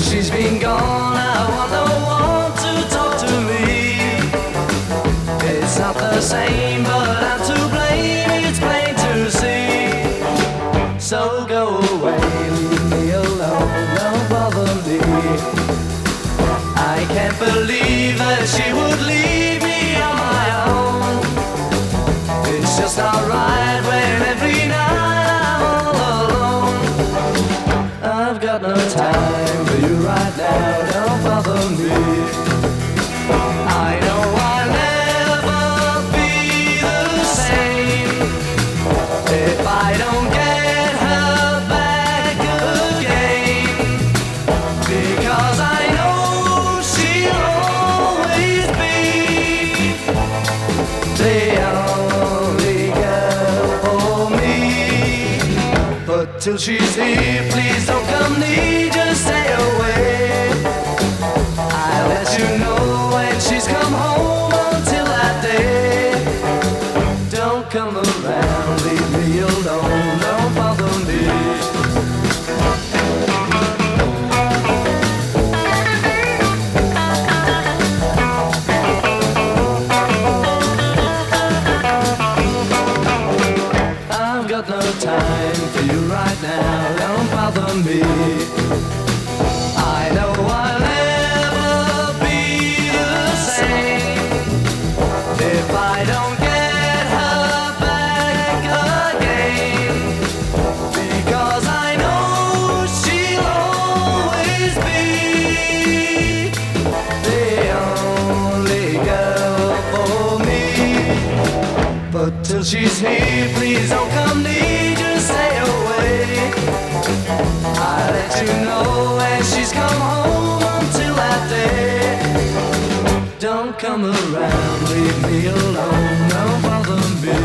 She's been gone, I want no one to talk to me. It's not the same, but I'm to blame, it's plain to see. So go away, leave me alone, don't bother me. I can't believe that she would leave me on my own. It's just not right when every night I'm all alone. I've got no time for you right now, don't bother me. I know I'll never be the same if I don't get her back again, because I know she'll always be the only girl for me. But till she's here, please don't come near, just stay away. I'll let you know when she's come home. Until that day, don't come around, leave me alone, don't bother me. I've got no time for you right now, don't bother me. I know I'll never be the same if I don't get her back again, because I know she'll always be the only girl for me. But till she's here, please don't come near, just stay away. I'll let you know when she's come home. Until that day, don't come around, leave me alone, don't bother me.